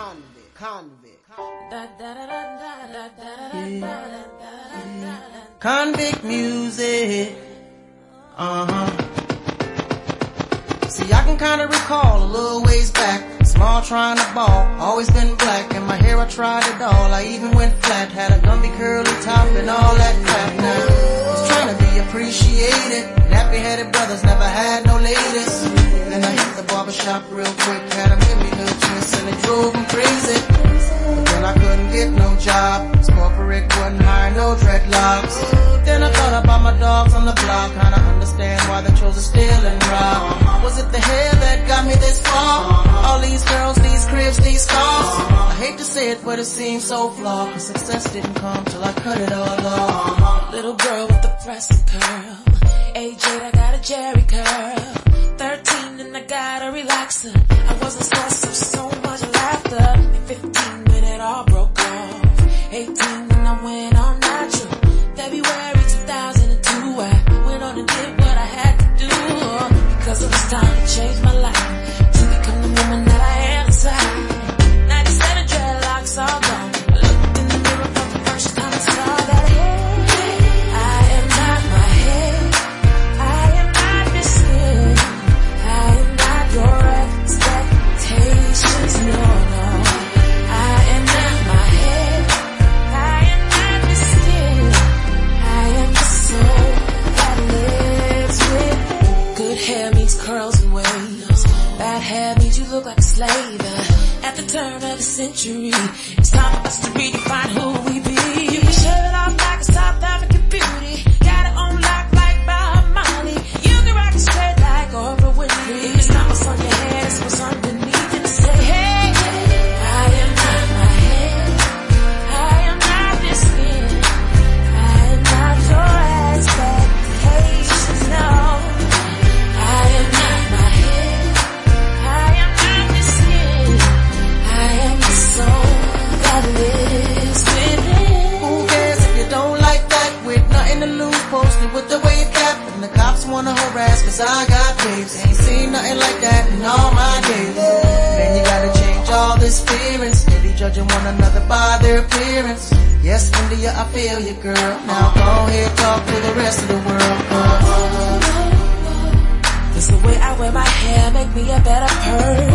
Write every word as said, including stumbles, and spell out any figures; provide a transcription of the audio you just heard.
convict, convict, convict music. Uh-huh. See, I can kinda recall a little ways back, small trying to ball, always been black, and my hair I tried it all, I even went flat, had a Gumby curly top and all that crap. Now, was trying to be appreciated, nappy-headed brothers never had no ladies. Then I hit the barbershop real quick, had 'em give me little twists and it drove 'em crazy. But then I couldn't get no job, cause corporate wouldn't hire no dreadlocks. Then I thought about my dogs on the block, kinda understand why they chose to steal and rob. Was it the hair that got me this far? All these girls, these cribs, these scars. I hate to say it, but it seems so flawed, cause success didn't come till I cut it all off. Little girl with the pressing curl, age eight, I got a Jerry curl. Thirteen and I got a relaxer. I was a source of so much laughter. At fifteen when it all broke off. Eighteen when I went all natural. February two thousand two, I went on and did what I had to do, because it was time to change my life, to become the woman that I am inside. ninety-seven dreadlocks all gone. I looked in the mirror for the first time and saw that I am not my head, I am not your skin, I am not your expectations, no, no. I am not my head, I am not your skin, I am the soul that lives with. Good hair means curls and waves, bad hair means you look like a slave. At the turn of the century, it's time for us to redefine who we be. You can shave it off like a South African beauty, got it on lock like Bob Marley. You can rock it straight like Oprah Winfrey. If it's not what's on your head, it's what's underneath it. Say, hey, I am not my head, I am not this skin, I am not your expectations, no. I am not my head, I am not this skin, I am the soul that lives within. Who cares if you don't like that, with nothing to lose, posted with the wave cap, and the cops wanna harass cause I got waves. Ain't seen nothing like that in all my days. Then you gotta change all this fearing, steady judging one another by their appearance. Yes, India, I feel you, girl. Now go ahead, talk to the rest of the world, girl. It's the way I wear my hair, make me a better person.